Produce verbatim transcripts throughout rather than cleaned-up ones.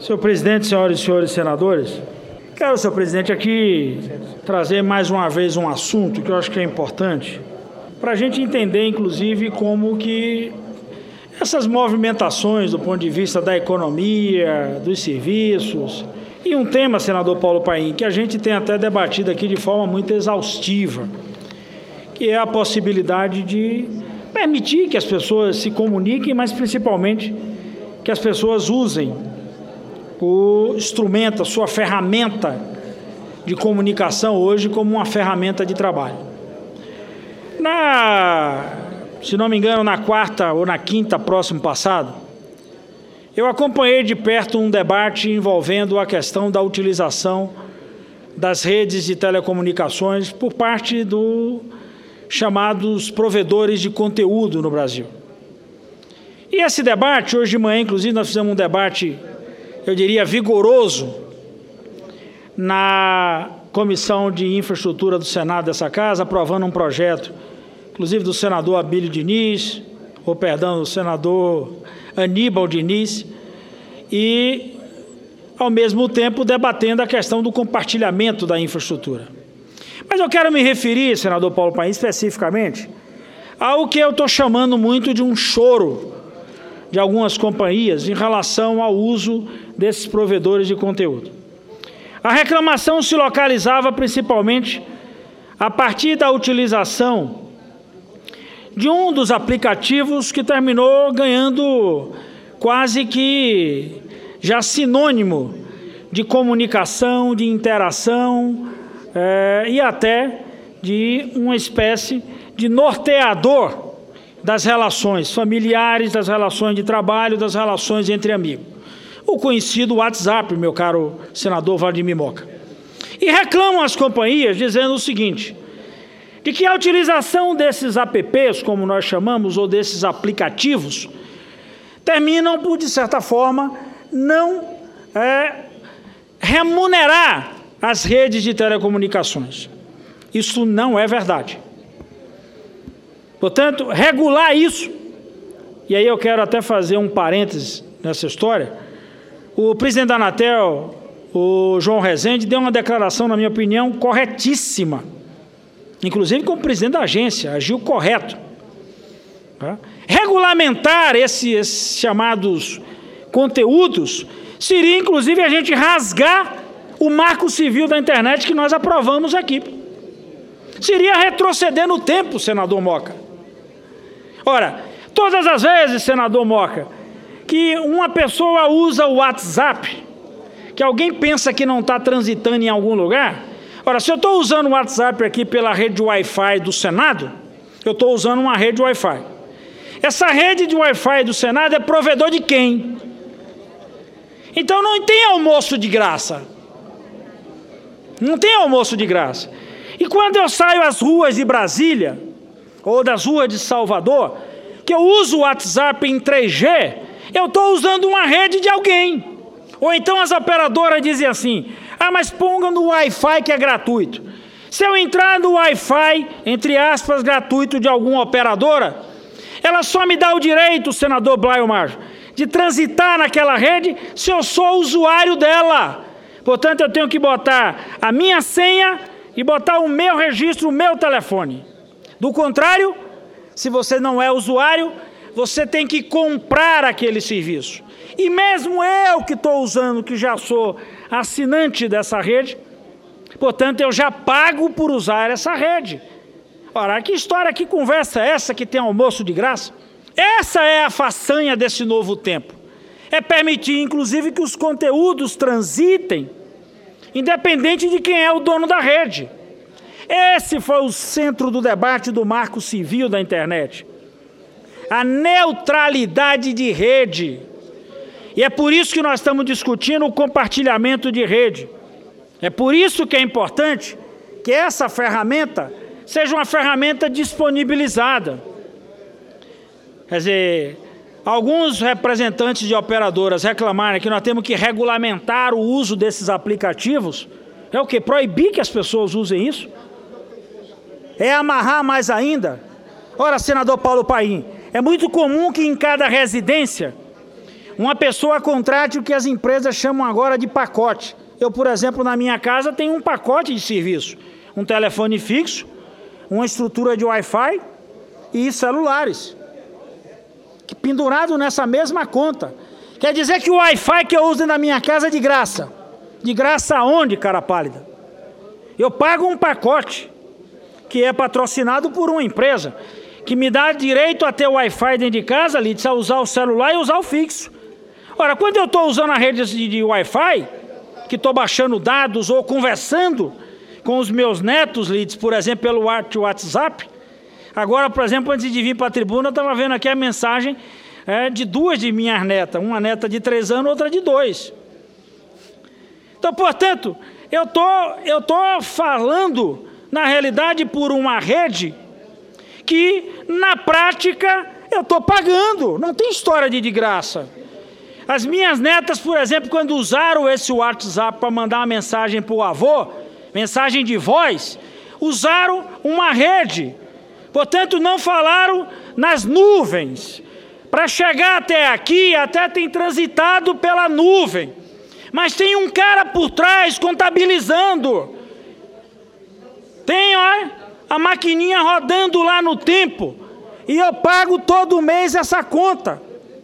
Senhor presidente, senhoras e senhores senadores, quero, senhor presidente, aqui trazer mais uma vez um assunto que eu acho que é importante, para a gente entender, inclusive, como que essas movimentações do ponto de vista da economia, dos serviços, e um tema, senador Paulo Paim, que a gente tem até debatido aqui de forma muito exaustiva, que é a possibilidade de permitir que as pessoas se comuniquem, mas principalmente que as pessoas usem o instrumento, a sua ferramenta de comunicação hoje como uma ferramenta de trabalho. Na, se não me engano, na quarta ou na quinta próximo passado, eu acompanhei de perto um debate envolvendo a questão da utilização das redes de telecomunicações por parte dos chamados provedores de conteúdo no Brasil. E esse debate, hoje de manhã, inclusive, nós fizemos um debate, eu diria, vigoroso, na Comissão de Infraestrutura do Senado dessa casa, aprovando um projeto, inclusive do senador Abílio Diniz, ou perdão, do senador Aníbal Diniz, e, ao mesmo tempo, debatendo a questão do compartilhamento da infraestrutura. Mas eu quero me referir, senador Paulo Paim, especificamente, ao que eu estou chamando muito de um choro de algumas companhias em relação ao uso desses provedores de conteúdo. A reclamação se localizava principalmente a partir da utilização de um dos aplicativos que terminou ganhando quase que já sinônimo de comunicação, de interação é, e até de uma espécie de norteador das relações familiares, das relações de trabalho, das relações entre amigos. O conhecido WhatsApp, meu caro senador Vladimir Moca. E reclamam as companhias dizendo o seguinte, de que a utilização desses apps, como nós chamamos, ou desses aplicativos, terminam por, de certa forma, não é, remunerar as redes de telecomunicações. Isso não é verdade. Portanto, regular isso, e aí eu quero até fazer um parênteses nessa história, o presidente da Anatel, o João Rezende, deu uma declaração, na minha opinião, corretíssima, inclusive como presidente da agência, agiu correto. Tá? Regulamentar esses, esses chamados conteúdos seria, inclusive, a gente rasgar o marco civil da internet que nós aprovamos aqui. Seria retroceder no tempo, senador Moca. Ora, todas as vezes, senador Moca, que uma pessoa usa o WhatsApp, que alguém pensa que não está transitando em algum lugar, ora, se eu estou usando o WhatsApp aqui pela rede Wi-Fi do Senado, eu estou usando uma rede Wi-Fi. Essa rede de Wi-Fi do Senado é provedor de quem? Então não tem almoço de graça. Não tem almoço de graça. E quando eu saio às ruas de Brasília, ou das ruas de Salvador, que eu uso o WhatsApp em três G, eu estou usando uma rede de alguém. Ou então as operadoras dizem assim, ah, mas ponga no Wi-Fi que é gratuito. Se eu entrar no Wi-Fi, entre aspas, gratuito de alguma operadora, ela só me dá o direito, senador Blaio Maggio, de transitar naquela rede se eu sou usuário dela. Portanto, eu tenho que botar a minha senha e botar o meu registro, o meu telefone. Do contrário, se você não é usuário, você tem que comprar aquele serviço. E mesmo eu que estou usando, que já sou assinante dessa rede, portanto, eu já pago por usar essa rede. Ora, que história, que conversa é essa que tem almoço de graça? Essa é a façanha desse novo tempo. É permitir, inclusive, que os conteúdos transitem, independente de quem é o dono da rede. Esse foi o centro do debate do Marco Civil da internet. A neutralidade de rede. E é por isso que nós estamos discutindo o compartilhamento de rede. É por isso que é importante que essa ferramenta seja uma ferramenta disponibilizada. Quer dizer, alguns representantes de operadoras reclamaram que nós temos que regulamentar o uso desses aplicativos. É o quê? Proibir que as pessoas usem isso? É amarrar mais ainda? Ora, senador Paulo Paim, é muito comum que em cada residência uma pessoa contrate o que as empresas chamam agora de pacote. Eu, por exemplo, na minha casa tenho um pacote de serviço. Um telefone fixo, uma estrutura de Wi-Fi e celulares. Que pendurado nessa mesma conta. Quer dizer que o Wi-Fi que eu uso na minha casa é de graça. De graça aonde, cara pálida? Eu pago um pacote que é patrocinado por uma empresa que me dá direito a ter Wi-Fi dentro de casa, ali, a usar o celular e usar o fixo. Ora, quando eu estou usando a rede de, de Wi-Fi, que estou baixando dados ou conversando com os meus netos, Lides, por exemplo, pelo WhatsApp. Agora, por exemplo, antes de vir para a tribuna, eu estava vendo aqui a mensagem é, de duas de minhas netas. Uma neta de três anos, outra de dois. Então, portanto, eu tô, eu tô falando, na realidade, por uma rede que, na prática, eu estou pagando. Não tem história de de graça. As minhas netas, por exemplo, quando usaram esse WhatsApp para mandar uma mensagem para o avô, mensagem de voz, usaram uma rede. Portanto, não falaram nas nuvens. Para chegar até aqui, até tem transitado pela nuvem. Mas tem um cara por trás contabilizando. Tem, ó, a maquininha rodando lá no tempo. E eu pago todo mês essa conta.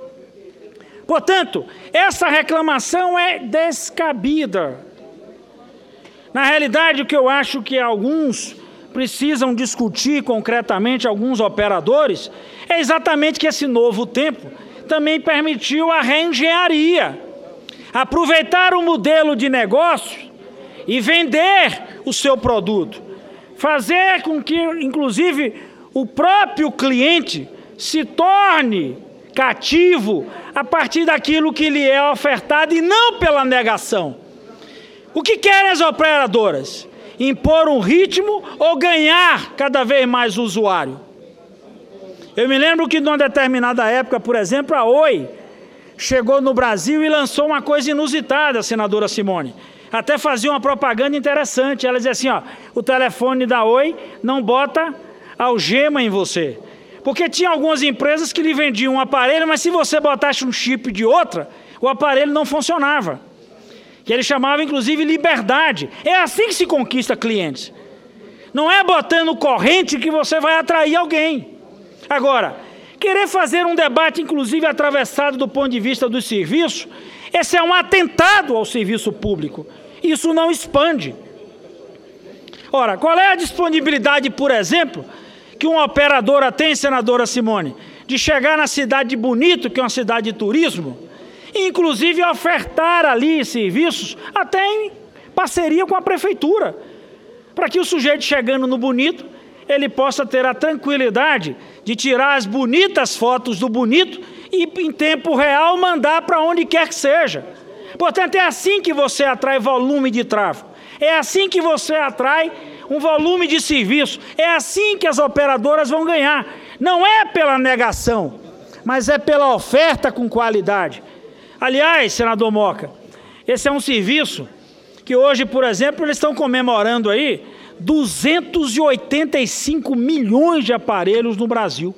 Portanto, essa reclamação é descabida. Na realidade, o que eu acho que alguns precisam discutir concretamente, alguns operadores, é exatamente que esse novo tempo também permitiu a reengenharia. Aproveitar o modelo de negócio e vender o seu produto. Fazer com que, inclusive, o próprio cliente se torne cativo a partir daquilo que lhe é ofertado e não pela negação. O que querem as operadoras? Impor um ritmo ou ganhar cada vez mais o usuário? Eu me lembro que, numa determinada época, por exemplo, a Oi chegou no Brasil e lançou uma coisa inusitada, senadora Simone. Até fazia uma propaganda interessante. Ela dizia assim, ó, o telefone da Oi não bota algema em você. Porque tinha algumas empresas que lhe vendiam um aparelho, mas se você botasse um chip de outra, o aparelho não funcionava. Que ele chamava, inclusive, liberdade. É assim que se conquista clientes. Não é botando corrente que você vai atrair alguém. Agora, querer fazer um debate, inclusive, atravessado do ponto de vista do serviço, esse é um atentado ao serviço público. Isso não expande. Ora, qual é a disponibilidade, por exemplo, que uma operadora tem, senadora Simone, de chegar na cidade de Bonito, que é uma cidade de turismo, e inclusive ofertar ali serviços, até em parceria com a prefeitura, para que o sujeito chegando no Bonito, ele possa ter a tranquilidade de tirar as bonitas fotos do Bonito e, em tempo real, mandar para onde quer que seja. Portanto, é assim que você atrai volume de tráfego. É assim que você atrai um volume de serviço. É assim que as operadoras vão ganhar. Não é pela negação, mas é pela oferta com qualidade. Aliás, senador Moca, esse é um serviço que hoje, por exemplo, eles estão comemorando aí duzentos e oitenta e cinco milhões de aparelhos no Brasil.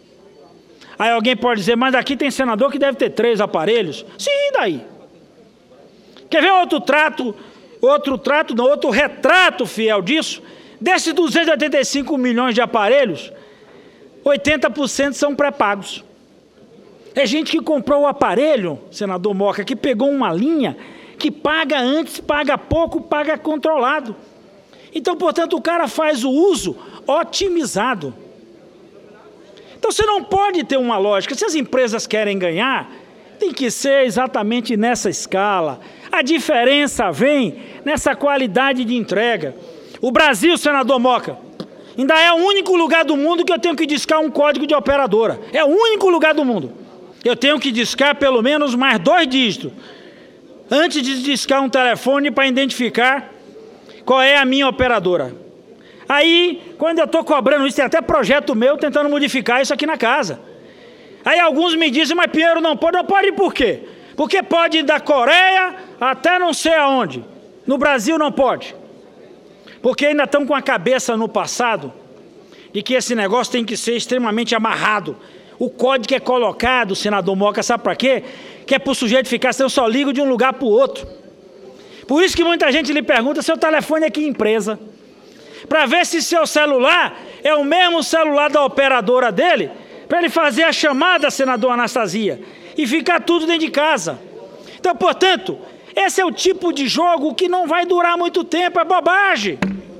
Aí alguém pode dizer, mas aqui tem senador que deve ter três aparelhos. Sim, daí? Quer ver outro trato, outro trato, não, outro retrato fiel disso? Desses duzentos e oitenta e cinco milhões de aparelhos, oitenta por cento são pré-pagos. É gente que comprou o aparelho, senador Moca, que pegou uma linha, que paga antes, paga pouco, paga controlado. Então, portanto, o cara faz o uso otimizado. Então, você não pode ter uma lógica. Se as empresas querem ganhar, tem que ser exatamente nessa escala. A diferença vem nessa qualidade de entrega. O Brasil, senador Moca, ainda é o único lugar do mundo que eu tenho que discar um código de operadora. É o único lugar do mundo. Eu tenho que discar pelo menos mais dois dígitos antes de discar um telefone para identificar qual é a minha operadora. Aí, quando eu estou cobrando isso, tem até projeto meu tentando modificar isso aqui na casa. Aí alguns me dizem, mas Pinheiro não pode. Não pode por quê? Porque pode ir da Coreia até não sei aonde. No Brasil não pode. Porque ainda estão com a cabeça no passado de que esse negócio tem que ser extremamente amarrado. O código é colocado, senador Moca, sabe para quê? que é para o sujeito ficar, se eu só ligo de um lugar para o outro. Por isso que muita gente lhe pergunta seu telefone é que empresa, para ver se seu celular é o mesmo celular da operadora dele, para ele fazer a chamada, senador Anastasia, e ficar tudo dentro de casa. Então, portanto, esse é o tipo de jogo que não vai durar muito tempo, é bobagem.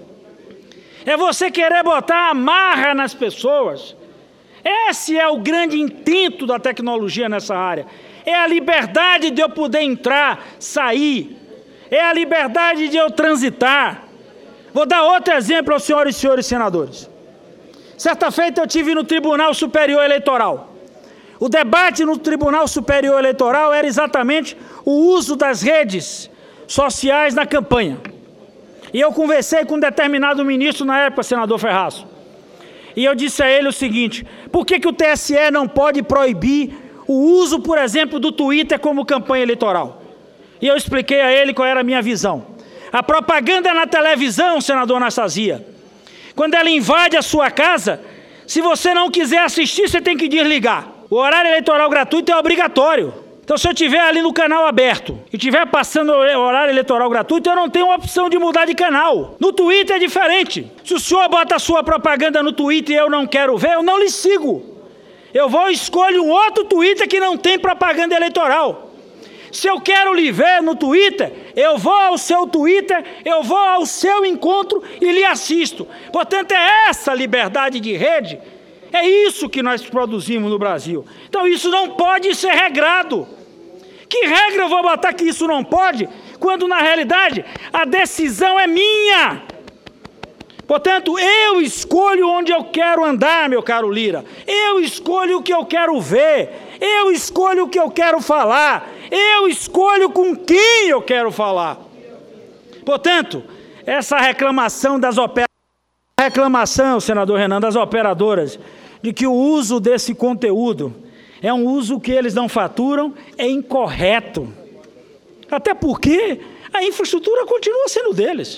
É você querer botar amarra nas pessoas. Esse é o grande intento da tecnologia nessa área. É a liberdade de eu poder entrar, sair. É a liberdade de eu transitar. Vou dar outro exemplo aos senhores e senhores senadores. Certa feita eu tive no Tribunal Superior Eleitoral. O debate no Tribunal Superior Eleitoral era exatamente o uso das redes sociais na campanha. E eu conversei com um determinado ministro na época, senador Ferraz. E eu disse a ele o seguinte: por que que o T S E não pode proibir o uso, por exemplo, do Twitter como campanha eleitoral? E eu expliquei a ele qual era a minha visão. A propaganda na televisão, senador Anastasia, quando ela invade a sua casa, se você não quiser assistir, você tem que desligar. O horário eleitoral gratuito é obrigatório. Então, se eu estiver ali no canal aberto e estiver passando o horário eleitoral gratuito, eu não tenho a opção de mudar de canal. No Twitter é diferente. Se o senhor bota a sua propaganda no Twitter e eu não quero ver, eu não lhe sigo. Eu vou e escolho um outro Twitter que não tem propaganda eleitoral. Se eu quero lhe ver no Twitter, eu vou ao seu Twitter, eu vou ao seu encontro e lhe assisto. Portanto, é essa liberdade de rede, é isso que nós produzimos no Brasil. Então, isso não pode ser regrado. Que regra eu vou botar que isso não pode, quando, na realidade, a decisão é minha? Portanto, eu escolho onde eu quero andar, meu caro Lira. Eu escolho o que eu quero ver. Eu escolho o que eu quero falar. Eu escolho com quem eu quero falar. Portanto, essa reclamação das operadoras, reclamação, senador Renan, das operadoras, de que o uso desse conteúdo é um uso que eles não faturam, é incorreto. Até porque a infraestrutura continua sendo deles.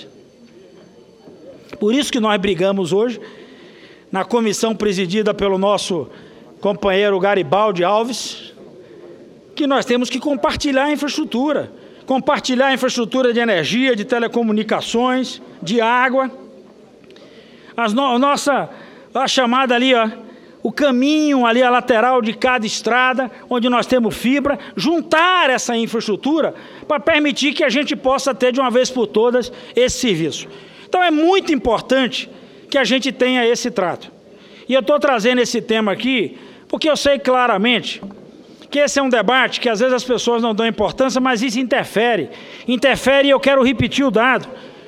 Por isso que nós brigamos hoje, na comissão presidida pelo nosso companheiro Garibaldi Alves, que nós temos que compartilhar a infraestrutura. Compartilhar a infraestrutura de energia, de telecomunicações, de água. As no, a nossa a chamada ali, ó, o caminho ali, a lateral de cada estrada, onde nós temos fibra, juntar essa infraestrutura para permitir que a gente possa ter de uma vez por todas esse serviço. Então é muito importante que a gente tenha esse trato. E eu estou trazendo esse tema aqui porque eu sei claramente que esse é um debate que às vezes as pessoas não dão importância, mas isso interfere. Interfere, e eu quero repetir o dado.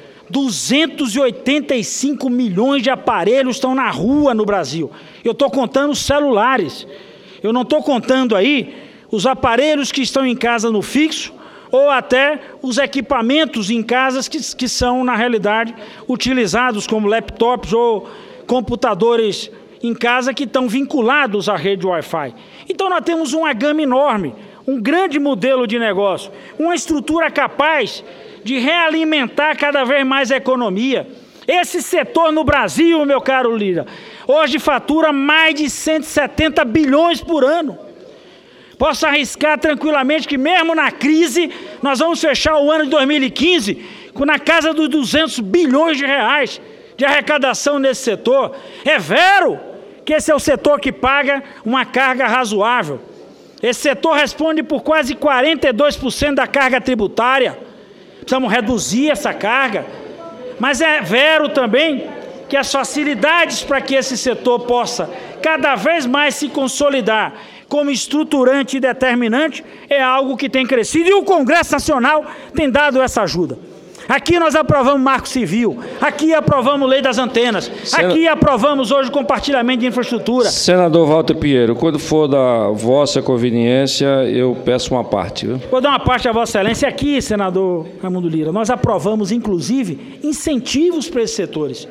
duzentos e oitenta e cinco milhões de aparelhos estão na rua no Brasil. Eu estou contando os celulares. Eu não estou contando aí os aparelhos que estão em casa no fixo, ou até os equipamentos em casas que, que são, na realidade, utilizados como laptops ou computadores em casa que estão vinculados à rede Wi-Fi. Então, nós temos uma gama enorme, um grande modelo de negócio, uma estrutura capaz de realimentar cada vez mais a economia. Esse setor no Brasil, meu caro Lira, hoje fatura mais de cento e setenta bilhões por ano. Posso arriscar tranquilamente que mesmo na crise, nós vamos fechar o ano de dois mil e quinze com na casa dos duzentos bilhões de reais de arrecadação nesse setor. É vero que esse é o setor que paga uma carga razoável. Esse setor responde por quase quarenta e dois por cento da carga tributária. Precisamos reduzir essa carga. Mas é vero também que as facilidades para que esse setor possa cada vez mais se consolidar como estruturante e determinante é algo que tem crescido e o Congresso Nacional tem dado essa ajuda. Aqui nós aprovamos Marco Civil, aqui aprovamos Lei das Antenas, Sen... aqui aprovamos hoje o compartilhamento de infraestrutura. Senador Walter Pinheiro, quando for da vossa conveniência, eu peço uma parte. Viu? Vou dar uma parte a Vossa Excelência. Aqui, senador Raimundo Lira, nós aprovamos, inclusive, incentivos para esses setores.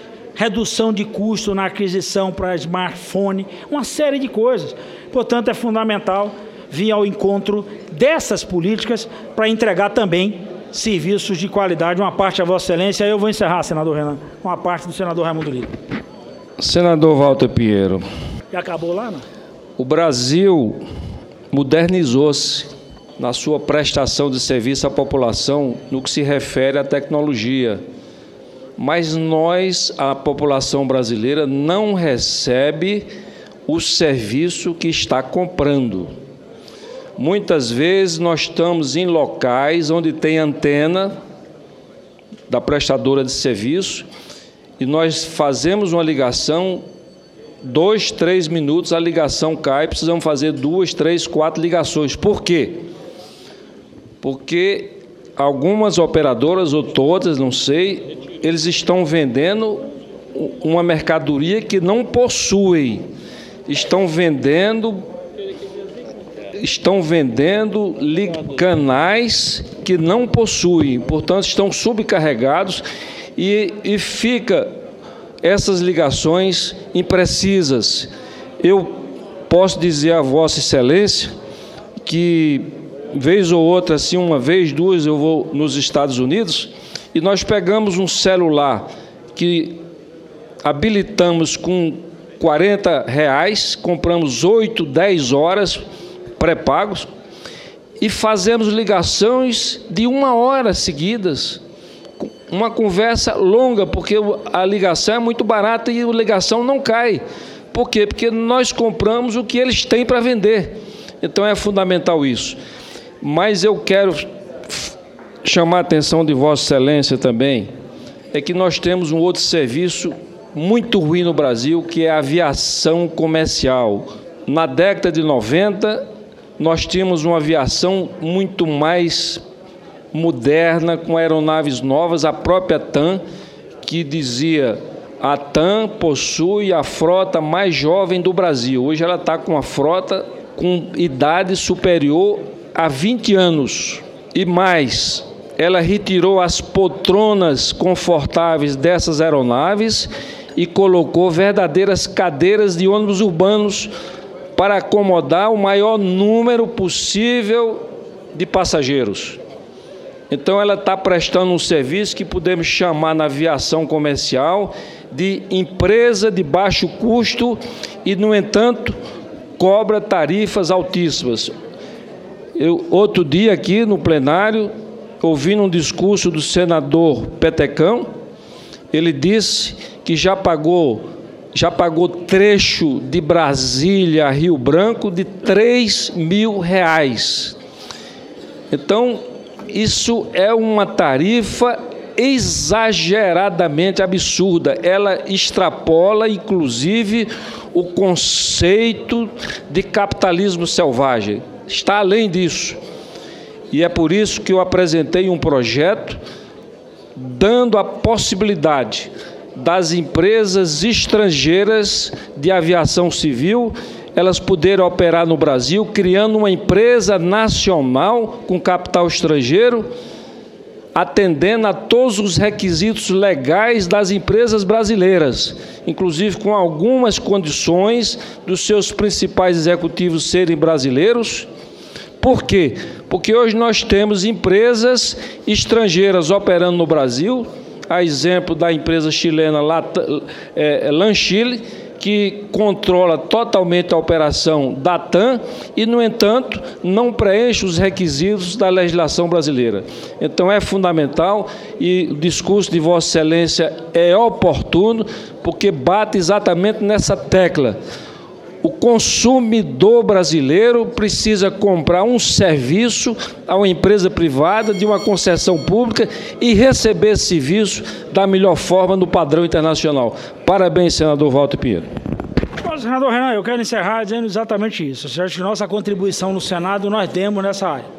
Redução de custo na aquisição para smartphone, uma série de coisas. Portanto, é fundamental vir ao encontro dessas políticas para entregar também serviços de qualidade. Uma parte a Vossa Excelência, aí eu vou encerrar, senador Renan, com a parte do senador Raimundo Lira. Senador Walter Pinheiro. Já acabou lá, não? O Brasil modernizou-se. na sua prestação de serviço à população no que se refere à tecnologia. Mas nós, a população brasileira, não recebe o serviço que está comprando. Muitas vezes nós estamos em locais onde tem antena da prestadora de serviço e nós fazemos uma ligação, dois, três minutos, a ligação cai, precisamos fazer duas, três, quatro ligações. Por quê? Porque algumas operadoras, ou todas, não sei, eles estão vendendo uma mercadoria que não possuem. Estão vendendo, estão vendendo canais que não possuem, portanto, estão subcarregados e, e fica essas ligações imprecisas. Eu posso dizer a Vossa Excelência que, vez ou outra, assim, uma vez, duas, eu vou nos Estados Unidos e nós pegamos um celular que habilitamos com quarenta reais, compramos oito, dez horas pré-pagos e fazemos ligações de uma hora seguidas, uma conversa longa, porque a ligação é muito barata e a ligação não cai. Por quê? Porque nós compramos o que eles têm para vender. Então é fundamental isso. Mas eu quero chamar a atenção de Vossa Excelência também, é que nós temos um outro serviço muito ruim no Brasil, que é a aviação comercial. Na década de noventa, nós tínhamos uma aviação muito mais moderna, com aeronaves novas, a própria TAM, que dizia: a TAM possui a frota mais jovem do Brasil. Hoje ela está com uma frota com idade superior a vinte anos. E mais, ela retirou as poltronas confortáveis dessas aeronaves e colocou verdadeiras cadeiras de ônibus urbanos para acomodar o maior número possível de passageiros. Então, ela está prestando um serviço que podemos chamar na aviação comercial de empresa de baixo custo e, no entanto, cobra tarifas altíssimas. Eu, outro dia aqui no plenário, ouvindo um discurso do senador Petecão, ele disse que já pagou, já pagou trecho de Brasília a Rio Branco de três mil reais. Então, isso é uma tarifa exageradamente absurda. Ela extrapola, inclusive, o conceito de capitalismo selvagem. Está além disso. E é por isso que eu apresentei um projeto dando a possibilidade das empresas estrangeiras de aviação civil elas poderem operar no Brasil, criando uma empresa nacional com capital estrangeiro, atendendo a todos os requisitos legais das empresas brasileiras, inclusive com algumas condições dos seus principais executivos serem brasileiros. Por quê? Porque hoje nós temos empresas estrangeiras operando no Brasil, a exemplo da empresa chilena LANchile, que controla totalmente a operação da TAM e, no entanto, não preenche os requisitos da legislação brasileira. Então, é fundamental e o discurso de Vossa Excelência é oportuno, porque bate exatamente nessa tecla. O consumidor brasileiro precisa comprar um serviço a uma empresa privada de uma concessão pública e receber esse serviço da melhor forma no padrão internacional. Parabéns, senador Walter Pinheiro. Bom, senador Renan, eu quero encerrar dizendo exatamente isso. Eu acho que nossa contribuição no Senado nós demos nessa área.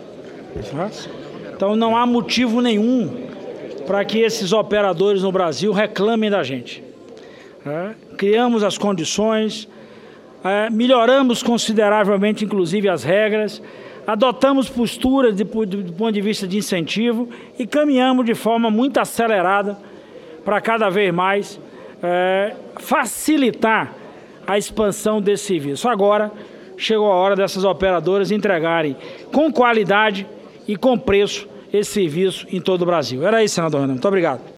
Então não há motivo nenhum para que esses operadores no Brasil reclamem da gente. É, criamos as condições, É, melhoramos consideravelmente, inclusive, as regras, adotamos posturas de, do, do ponto de vista de incentivo e caminhamos de forma muito acelerada para cada vez mais é, facilitar a expansão desse serviço. Agora, chegou a hora dessas operadoras entregarem com qualidade e com preço esse serviço em todo o Brasil. Era isso, senador Renan. Muito obrigado.